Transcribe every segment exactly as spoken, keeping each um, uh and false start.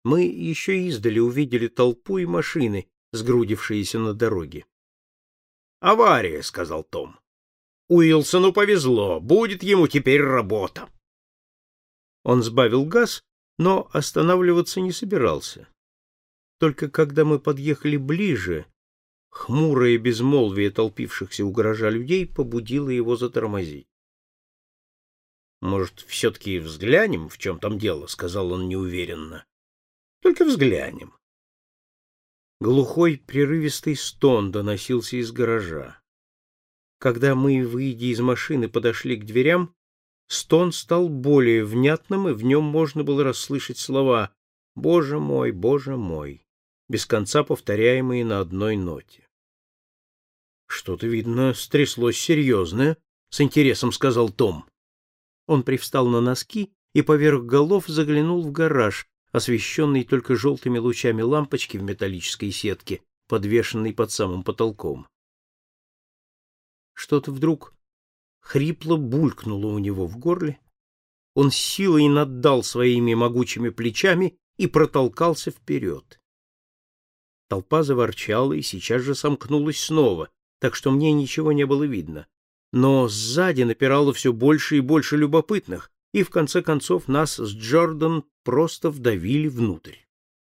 Мы еще издали увидели толпу и машины, сгрудившиеся на дороге. «Авария», — сказал Том. «Уилсону повезло, будет ему теперь работа». Он сбавил газ, но останавливаться не собирался. Только когда мы подъехали ближе, хмурое безмолвие толпившихся у гаража людей побудило его затормозить. «Может, все-таки взглянем, в чем там дело?» — сказал он неуверенно. «Только взглянем». Глухой, прерывистый стон доносился из гаража. Когда мы, выйдя из машины, подошли к дверям, стон стал более внятным, и в нем можно было расслышать слова «Боже мой, Боже мой», без конца повторяемые на одной ноте. «Что-то, видно, стряслось серьезное», — с интересом сказал Том. Он привстал на носки и поверх голов заглянул в гараж, освещенный только желтыми лучами лампочки в металлической сетке, подвешенной под самым потолком. Что-то вдруг хрипло булькнуло у него в горле. Он с силой наддал своими могучими плечами и протолкался вперед. Толпа заворчала и сейчас же сомкнулась снова, так что мне ничего не было видно. Но сзади напирало все больше и больше любопытных, и в конце концов нас с Джордан просто вдавили внутрь.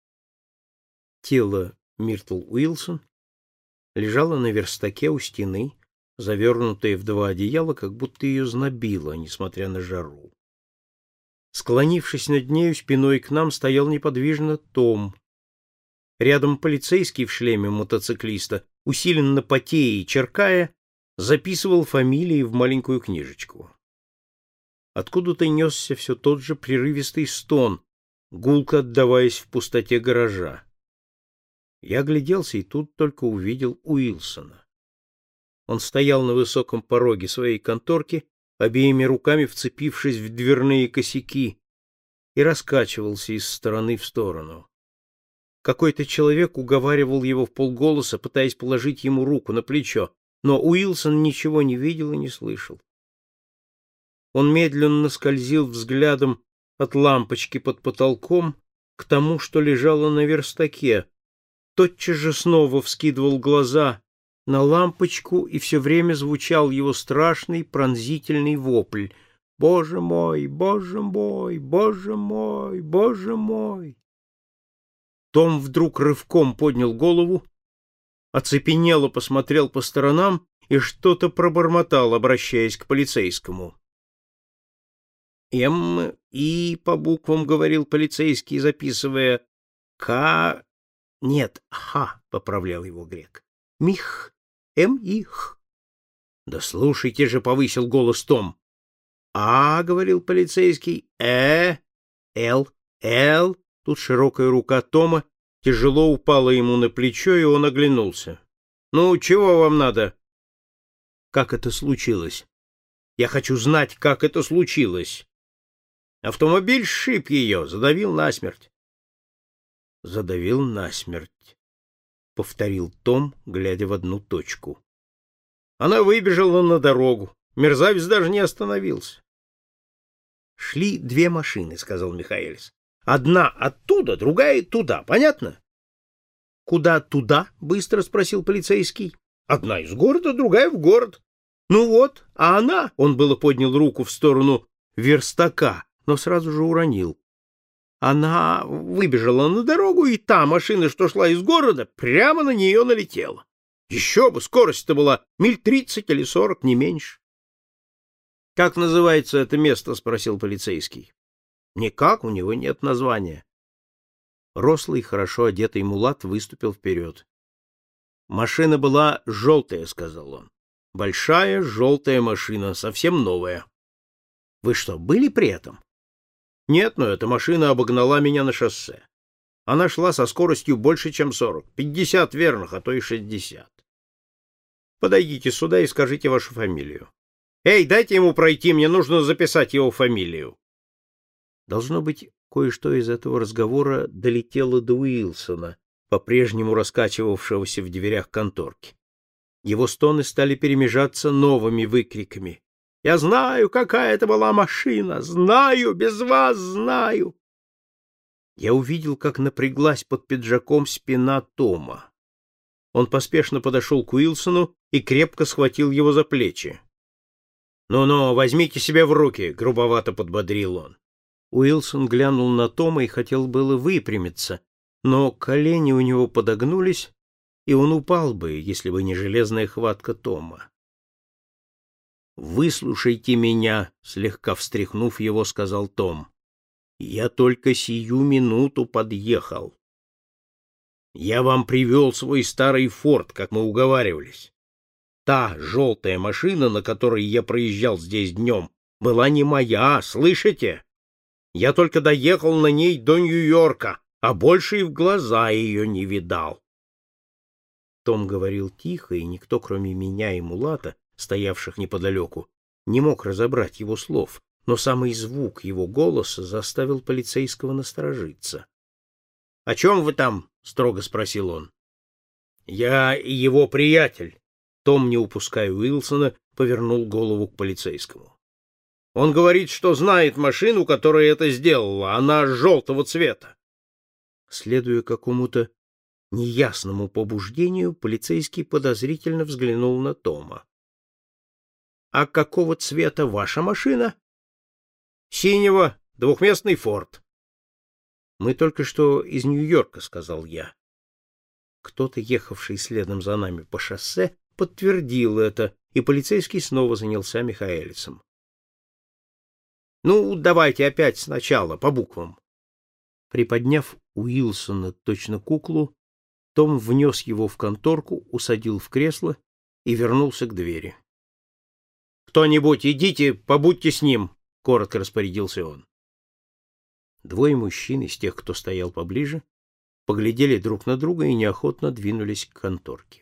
Тело Миртл Уилсон лежало на верстаке у стены, завернутое в два одеяла, как будто ее знобило, несмотря на жару. Склонившись над нею спиной к нам, стоял неподвижно Том. Рядом полицейский в шлеме мотоциклиста, усиленно потея и черкая, записывал фамилии в маленькую книжечку. Откуда-то несся все тот же прерывистый стон, гулко отдаваясь в пустоте гаража. Я огляделся и тут только увидел Уилсона. Он стоял на высоком пороге своей конторки, обеими руками вцепившись в дверные косяки, и раскачивался из стороны в сторону. Какой-то человек уговаривал его вполголоса, пытаясь положить ему руку на плечо, но Уилсон ничего не видел и не слышал. Он медленно скользил взглядом от лампочки под потолком к тому, что лежало на верстаке, тотчас же снова вскидывал глаза на лампочку, и все время звучал его страшный пронзительный вопль: «Боже мой, Боже мой, Боже мой, Боже мой!» Том вдруг рывком поднял голову, оцепенело посмотрел по сторонам и что-то пробормотал, обращаясь к полицейскому. «М и по буквам», — говорил полицейский, записывая. «К... нет, Х», — поправлял его грек. «Мих, М и Х». «Да слушайте же», — повысил голос Том. «А», — говорил полицейский, «Э, Л, Л». Тут широкая рука Тома тяжело упала ему на плечо, и он оглянулся. «Ну, чего вам надо?» «Как это случилось? Я хочу знать, как это случилось». «Автомобиль сшиб ее, задавил насмерть». «Задавил насмерть», — повторил Том, глядя в одну точку. «Она выбежала на дорогу. Мерзавец даже не остановился». «Шли две машины», — сказал Михаэлис. «Одна оттуда, другая туда. Понятно?» «Куда туда?» — быстро спросил полицейский. «Одна из города, другая в город». «Ну вот, а она...» — он было поднял руку в сторону верстака, но сразу же уронил. «Она выбежала на дорогу, и та машина, что шла из города, прямо на нее налетела. Еще бы, скорость-то была миль тридцать или сорок, не меньше». «Как называется это место?» — спросил полицейский. «Никак, у него нет названия». Рослый, хорошо одетый мулат выступил вперед. «Машина была желтая», — сказал он. «Большая желтая машина, совсем новая». «Вы что, были при этом?» «Нет, но эта машина обогнала меня на шоссе. Она шла со скоростью больше, чем сорок, пятьдесят верных, а то и шестьдесят. Подойдите сюда и скажите вашу фамилию. Эй, дайте ему пройти, мне нужно записать его фамилию». Должно быть, кое-что из этого разговора долетело до Уилсона, по-прежнему раскачивавшегося в дверях конторки. Его стоны стали перемежаться новыми выкриками. «Я знаю, какая это была машина! Знаю! Без вас знаю!» Я увидел, как напряглась под пиджаком спина Тома. Он поспешно подошел к Уилсону и крепко схватил его за плечи. «Ну-ну, возьмите себя в руки», — грубовато подбодрил он. Уилсон глянул на Тома и хотел было выпрямиться, но колени у него подогнулись, и он упал бы, если бы не железная хватка Тома. «Выслушайте меня», — слегка встряхнув его, сказал Том. «Я только сию минуту подъехал. Я вам привел свой старый форт, как мы уговаривались. Та желтая машина, на которой я проезжал здесь днем, была не моя, слышите? Я только доехал на ней до Нью-Йорка, а больше и в глаза ее не видал». Том говорил тихо, и никто, кроме меня и Мулата, стоявших неподалеку, не мог разобрать его слов, но самый звук его голоса заставил полицейского насторожиться. — О чем вы там? — строго спросил он. — Я и его приятель. Том, не упуская Уилсона, повернул голову к полицейскому. — Он говорит, что знает машину, которая это сделала. Она желтого цвета. Следуя какому-то неясному побуждению, полицейский подозрительно взглянул на Тома. — А какого цвета ваша машина? — Синего, двухместный форд. — Мы только что из Нью-Йорка, — сказал я. Кто-то, ехавший следом за нами по шоссе, подтвердил это, и полицейский снова занялся Михаэлисом. — Ну, давайте опять сначала, по буквам. Приподняв Уилсона точно куклу, Том внес его в конторку, усадил в кресло и вернулся к двери. — Кто-нибудь, идите, побудьте с ним, — коротко распорядился он. Двое мужчин из тех, кто стоял поближе, поглядели друг на друга и неохотно двинулись к конторке.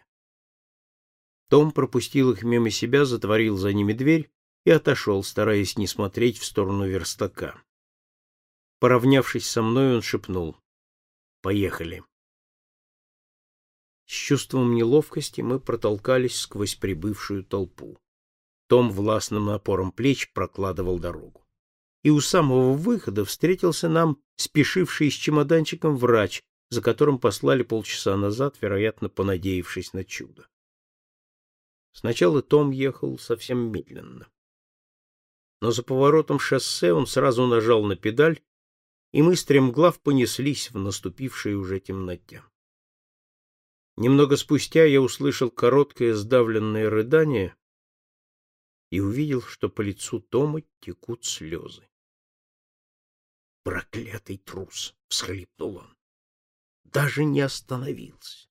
Том пропустил их мимо себя, затворил за ними дверь и отошел, стараясь не смотреть в сторону верстака. Поравнявшись со мной, он шепнул: «Поехали». С чувством неловкости мы протолкались сквозь прибывшую толпу. Том властным напором плеч прокладывал дорогу. И у самого выхода встретился нам спешивший с чемоданчиком врач, за которым послали полчаса назад, вероятно, понадеявшись на чудо. Сначала Том ехал совсем медленно. Но за поворотом шоссе он сразу нажал на педаль, и мы стремглав понеслись в наступившей уже темноте. Немного спустя я услышал короткое сдавленное рыдание и увидел, что по лицу Тома текут слезы. «Проклятый трус!» — всхлипнул он. «Даже не остановился!»